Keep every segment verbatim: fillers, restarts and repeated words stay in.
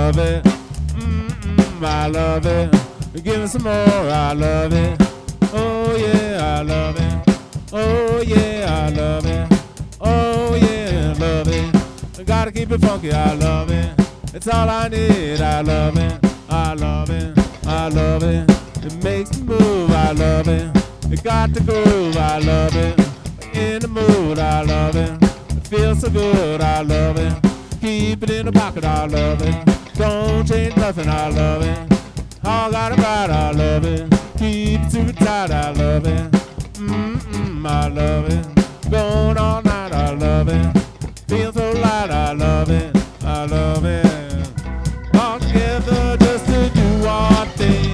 love it. Mm-mm, I love it. Give me some more, I love it. Oh yeah, I love it. Oh yeah, I love it. Oh yeah, I love it. I gotta keep it funky, I love it. It's all I need, I love it. I love it, I love it. It makes me move, I love it. It got the groove, I love it. In the mood, I love it. It feels so good, I love it. Keep it in the pocket, I love it. Don't change nothing, I love it. All got it right, I love it. Keep it super tight, I love it. Mm-mm, I love it. Going all night, I love it. Feel so light, I love it. I love it. All together just to do our thing.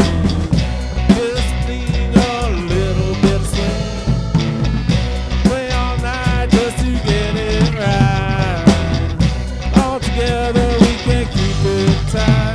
Just need a little bit of swing. Play all night just to get it right. All together we can keep it tight.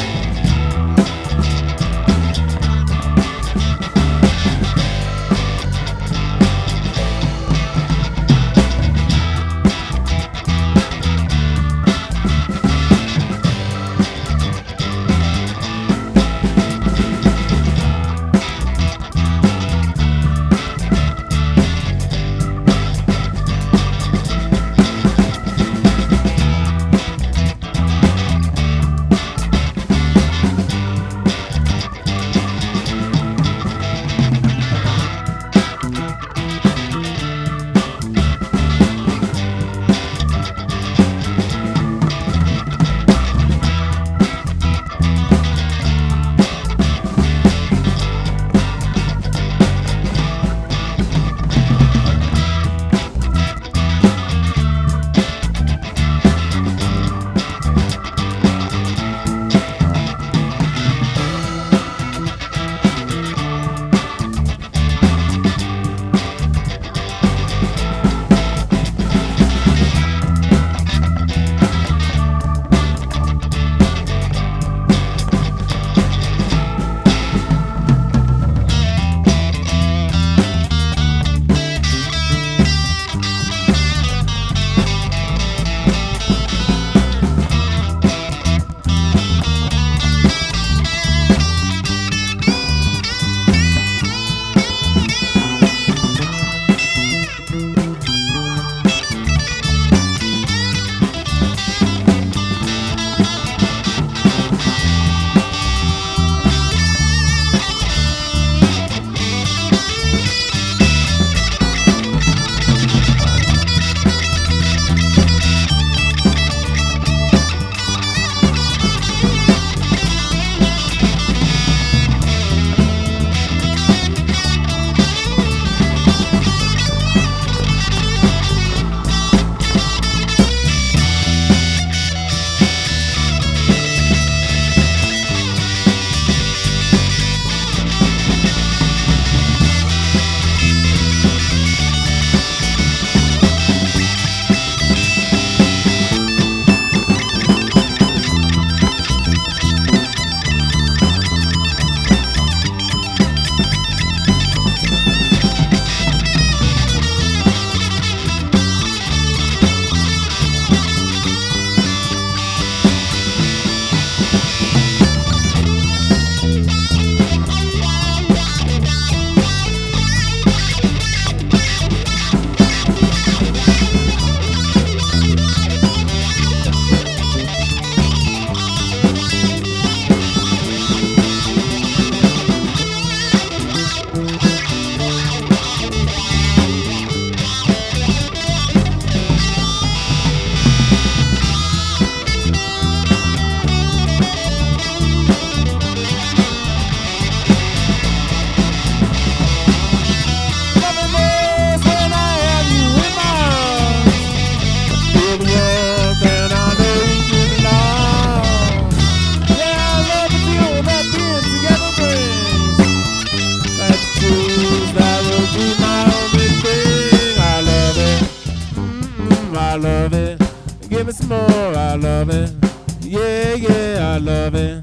love it. Give me some more, I love it. Yeah, yeah, I love it.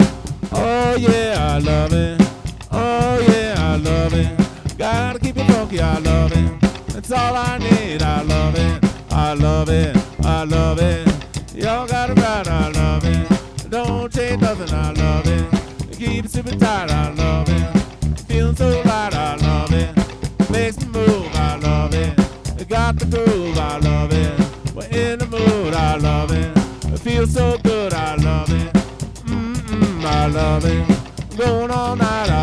Oh yeah, I love it. Oh yeah, I love it. Gotta keep it funky, I love it. That's all I need, I love it. I love it, I love it. Y'all got it right, I love it. Don't feeling, I love it. Keep it super tight, I love it. Feeling so light, I love it. Makes me move, I love it. Got the groove, I love it. We're in the mood, I love it. It feels so good, I love it. Mm-mm, I love it. Going all night,